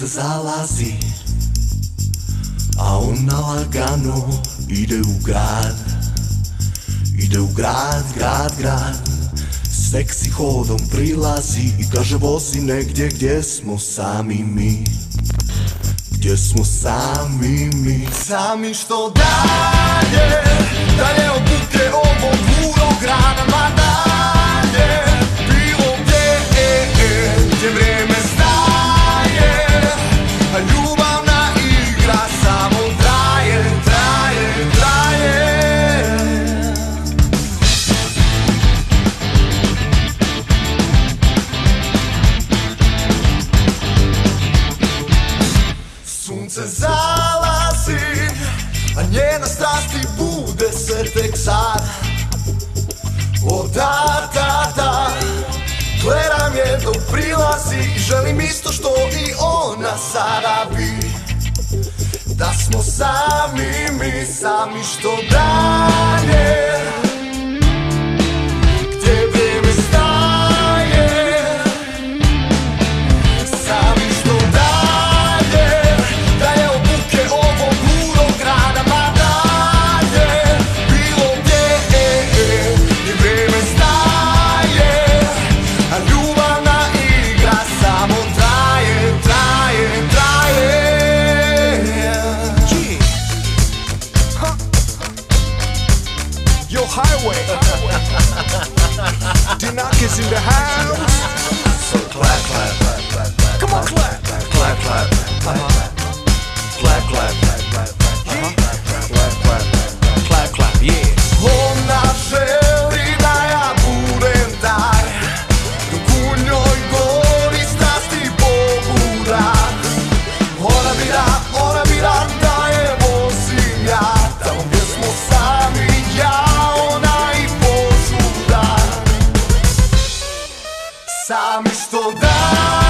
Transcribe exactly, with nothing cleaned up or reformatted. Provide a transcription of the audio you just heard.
zalazi, a ona lagano ide u grad. Ide u grad, grad, grad, seksi hodom prilazi i kaže vozi negdje gdje smo sami mi. Gdje smo sami mi. Sami što dalje, dalje od buke ovog urog grada, ma dalje, bilo gdje, e, e, gdje vrijeme staje, a ljubavna igra samo traje, traje, traje. Sunce zalazi, a njena strasti bude se tek sad. O da, da, da, gledam je dok prilazi i želim isto što i ona sada bi. Da smo sami mi, sami što dalje, gdje vrijeme staje, sami što dalje, dalje od buke ovog urog grada, ma dalje, bilo gdje, e, e, gdje vrijeme staje, a ljubavna igra samo traje, traje, traje. Yo, highway. Dinak is in the house. So clap, clap, clap, clap, clap. Come on, clap, clap, clap, clap, clap, clap, clap, clap, clap, clap, clap, yeah. Ona želi da ja budem taj, dok u njoj gori strasti pobura. Ona bi da, ona bi da, da je vozim ja, tamo gdje smo sami ja, ona i požuda. Sami što da